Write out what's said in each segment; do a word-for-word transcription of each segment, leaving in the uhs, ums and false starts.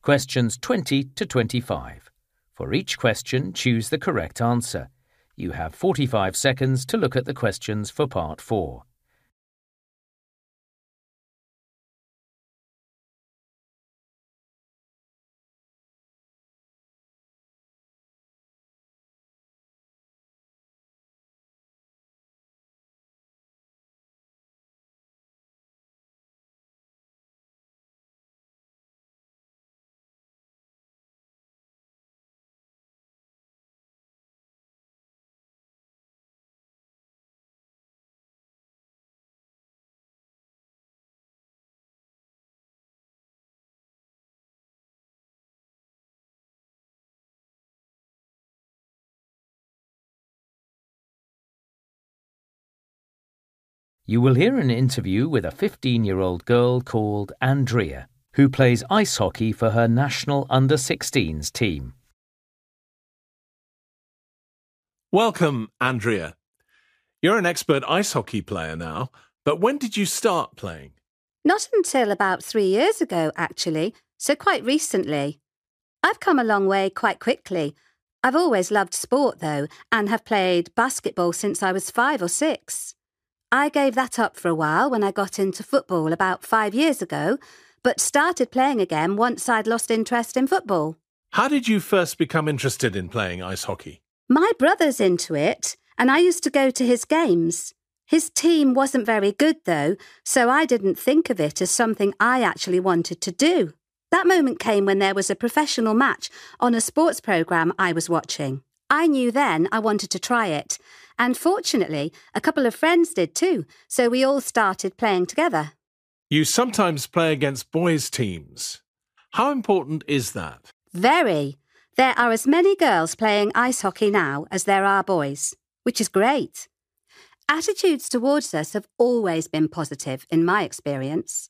Questions twenty to twenty-five. For each question, choose the correct answer. You have forty-five seconds to look at the questions for Part four. You will hear an interview with a fifteen-year-old girl called Andrea, who plays ice hockey for her national under sixteens team. Welcome, Andrea. You're an expert ice hockey player now, but when did you start playing? Not until about three years ago, actually, so quite recently. I've come a long way quite quickly. I've always loved sport, though, and have played basketball since I was five or six. I gave that up for a while when I got into football about five years ago, but started playing again once I'd lost interest in football. How did you first become interested in playing ice hockey? My brother's into it, and I used to go to his games. His team wasn't very good, though, so I didn't think of it as something I actually wanted to do. That moment came when there was a professional match on a sports programme I was watching. I knew then I wanted to try it, and fortunately, a couple of friends did too, so we all started playing together. You sometimes play against boys' teams. How important is that? Very. There are as many girls playing ice hockey now as there are boys, which is great. Attitudes towards us have always been positive, in my experience.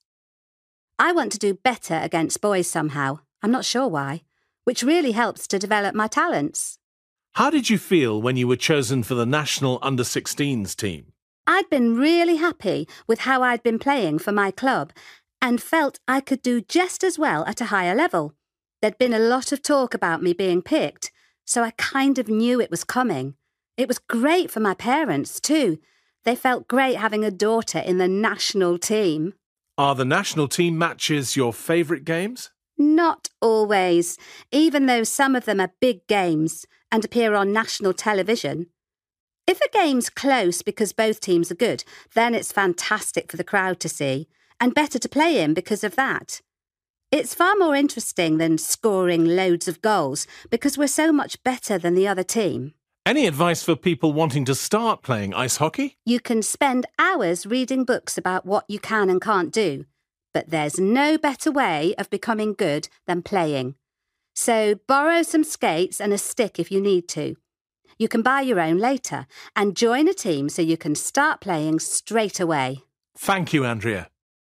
I want to do better against boys somehow, I'm not sure why, which really helps to develop my talents. How did you feel when you were chosen for the national under sixteens team? I'd been really happy with how I'd been playing for my club and felt I could do just as well at a higher level. There'd been a lot of talk about me being picked, so I kind of knew it was coming. It was great for my parents too. They felt great having a daughter in the national team. Are the national team matches your favourite games? Not always, even though some of them are big games and appear on national television. If a game's close because both teams are good, then it's fantastic for the crowd to see, and better to play in because of that. It's far more interesting than scoring loads of goals because we're so much better than the other team. Any advice for people wanting to start playing ice hockey? You can spend hours reading books about what you can and can't do, but there's no better way of becoming good than playing. So borrow some skates and a stick if you need to. You can buy your own later and join a team so you can start playing straight away. Thank you, Andrea.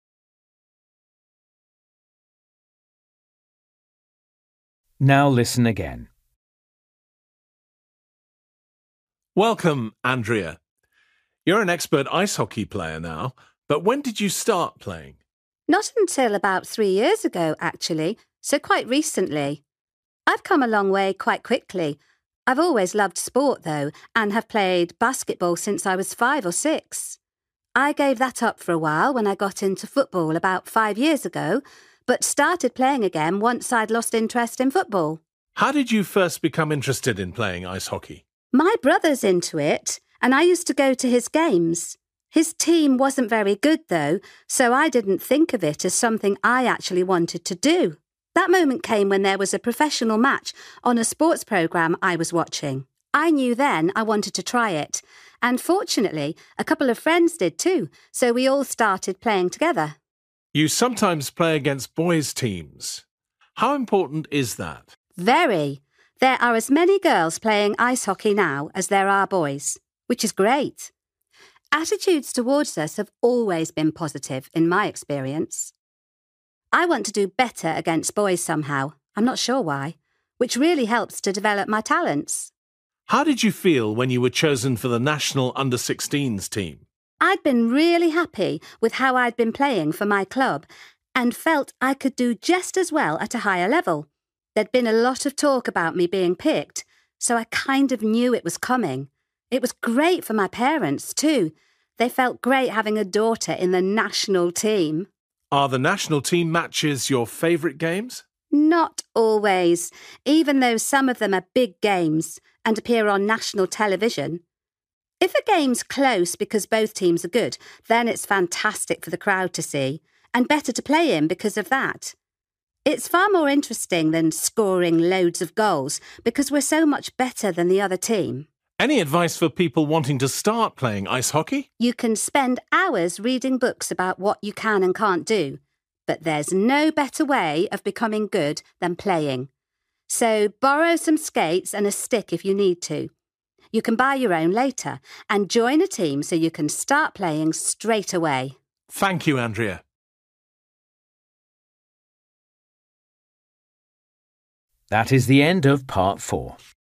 Now listen again. Welcome, Andrea. You're an expert ice hockey player now, but when did you start playing? Not until about three years ago, actually, so quite recently. I've come a long way quite quickly. I've always loved sport, though, and have played basketball since I was five or six. I gave that up for a while when I got into football about five years ago, but started playing again once I'd lost interest in football. How did you first become interested in playing ice hockey? My brother's into it, and I used to go to his games. His team wasn't very good, though, so I didn't think of it as something I actually wanted to do. That moment came when there was a professional match on a sports programme I was watching. I knew then I wanted to try it, and fortunately, a couple of friends did too, so we all started playing together. You sometimes play against boys' teams. How important is that? Very. There are as many girls playing ice hockey now as there are boys, which is great. Attitudes towards us have always been positive, in my experience. I want to do better against boys somehow, I'm not sure why, which really helps to develop my talents. How did you feel when you were chosen for the national under sixteens team? I'd been really happy with how I'd been playing for my club and felt I could do just as well at a higher level. There'd been a lot of talk about me being picked, so I kind of knew it was coming. It was great for my parents too. They felt great having a daughter in the national team. Are the national team matches your favourite games? Not always, even though some of them are big games and appear on national television. If a game's close because both teams are good, then it's fantastic for the crowd to see, and better to play in because of that. It's far more interesting than scoring loads of goals because we're so much better than the other team. Any advice for people wanting to start playing ice hockey? You can spend hours reading books about what you can and can't do, but there's no better way of becoming good than playing. So borrow some skates and a stick if you need to. You can buy your own later and join a team so you can start playing straight away. Thank you, Andrea. That is the end of part four.